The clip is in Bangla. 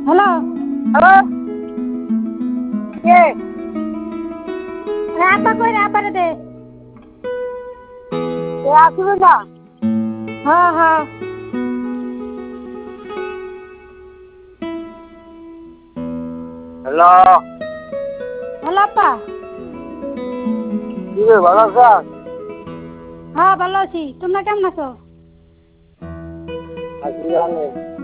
হ্যালো। হ্যালো, কে? আব্বা কই রে? আব্বারে দে। এ আসবে না। হ্যাঁ হ্যাঁ। হ্যালো, হ্যালো আব্বা। কি রে, ভালো আছিস? হ্যাঁ ভালো আছি, তোমরা কেমন আছো? আছি জানি।